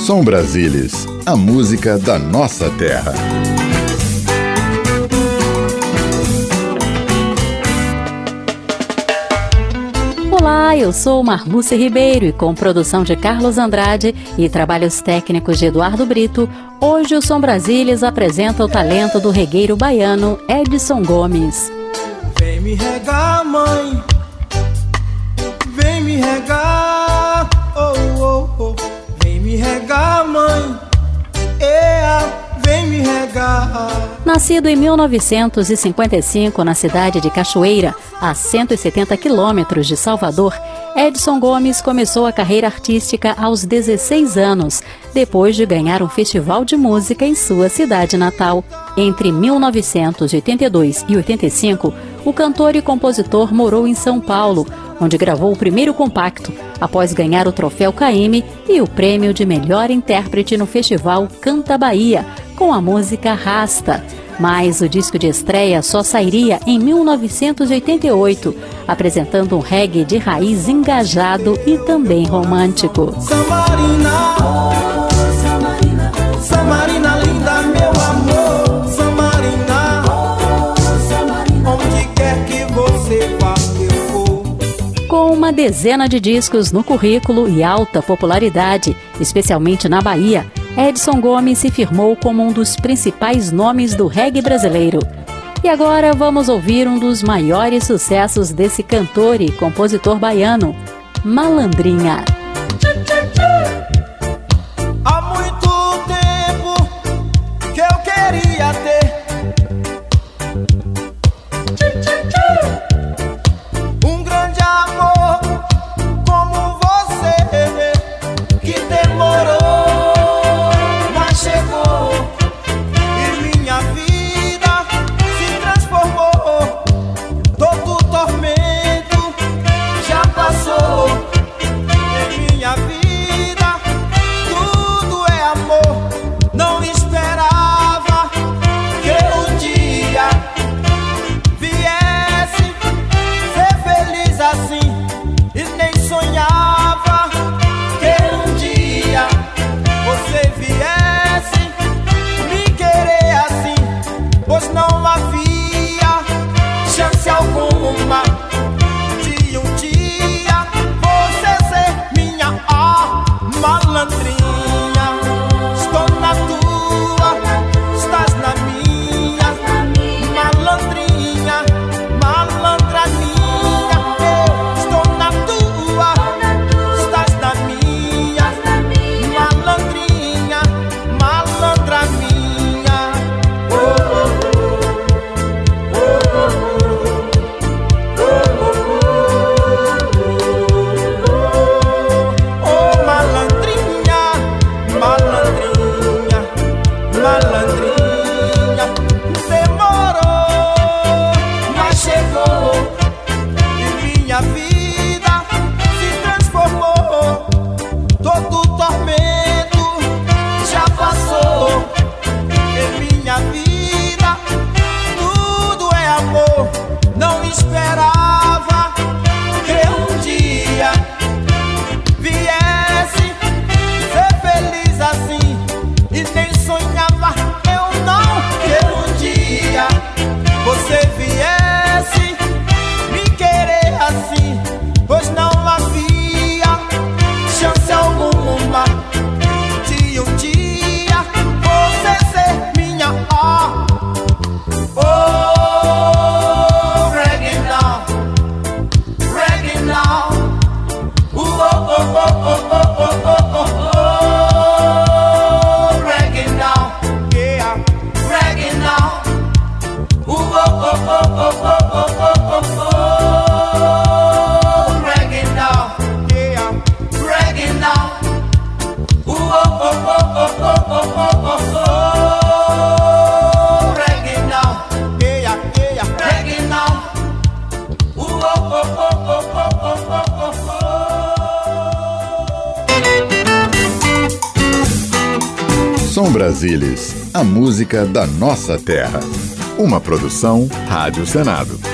Som Brasilis, a música da nossa terra. Olá, eu sou Marluce Ribeiro e com produção de Carlos Andrade e trabalhos técnicos de Eduardo Brito, hoje o Som Brasilis apresenta o talento do regueiro baiano Edson Gomes. Vem me regar, mãe, vem me regar, oh, oh, oh. Vem me regar, mãe, vem me regar. Nascido em 1955 na cidade de Cachoeira, a 170 quilômetros de Salvador, Edson Gomes começou a carreira artística aos 16 anos, depois de ganhar um festival de música em sua cidade natal. Entre 1982 e 85, o cantor e compositor morou em São Paulo, onde gravou o primeiro compacto, após ganhar o troféu Caymmi e o prêmio de melhor intérprete no festival Canta Bahia, com a música Rasta. Mas o disco de estreia só sairia em 1988, apresentando um reggae de raiz engajado e também romântico. Samarina, oh, Samarina, Samarina linda, meu amor. Samarina, oh, Samarina, onde quer que você vá, eu vou. Com uma dezena de discos no currículo e alta popularidade, especialmente na Bahia, Edson Gomes se firmou como um dos principais nomes do reggae brasileiro. E agora vamos ouvir um dos maiores sucessos desse cantor e compositor baiano, Malandrinha. Há muito tempo que eu queria ter um grande amor como você, que demorou, chegou e minha vida se transformou. Todo tormento já passou. Em minha vida tudo é amor. Não esperava que um dia viesse ser feliz assim, e nem sonhava que um dia você viesse pois não havia chance alguma de um dia você ser minha malandrinha. Estou na tua, estás na minha, malandrinha, malandra minha. Eu estou na tua, estás na minha, malandrinha, malandra minha. Som Brasilis, a música da nossa terra. Uma produção Rádio Senado.